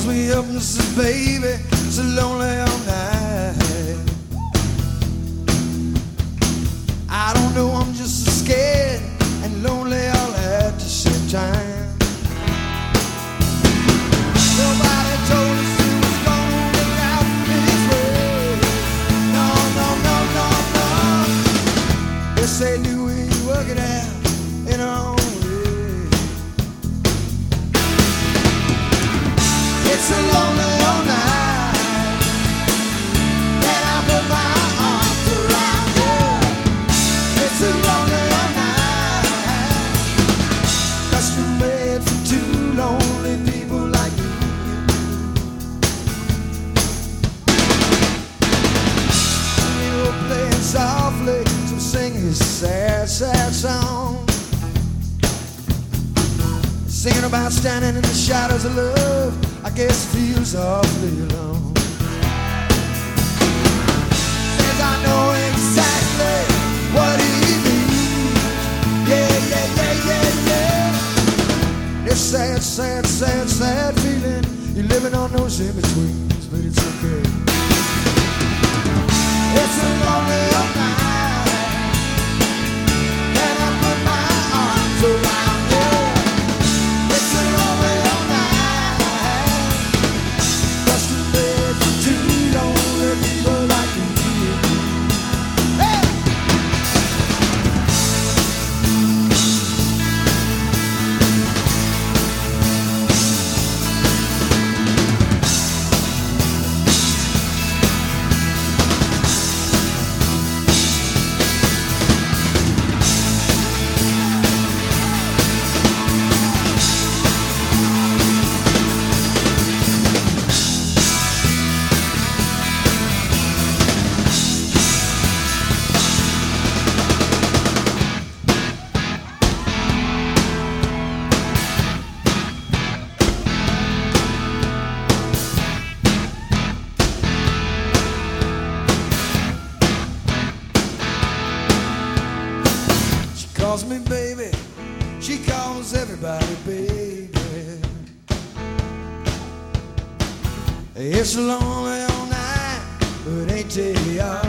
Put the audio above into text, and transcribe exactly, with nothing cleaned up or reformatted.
calls me up and says, baby, it's so lonely all night. I don't know, I'm just so scared and lonely all at the same time. Nobody told us it was gonna work out this way. No, no, no, no, no. They say, Louie, you work it out in our own way. It's a lonely all night, and I put my arms around you. It's a lonely all night, custom made for two lonely people like you. You're playing softly, so sing his sad, sad song. Singing about standing in the shadows of love, I guess it feels awfully alone. Says I know exactly what he means. Yeah, yeah, yeah, yeah, yeah. This sad, sad, sad, sad feeling, you're living on those in-betweens, but it's okay. It's a lonely all night, and I put my arms around you. It's a lonely all night, custom made for two lonely people like you. Hey! Calls me baby, she calls everybody baby. It's lonely all night, but ain't it y'all?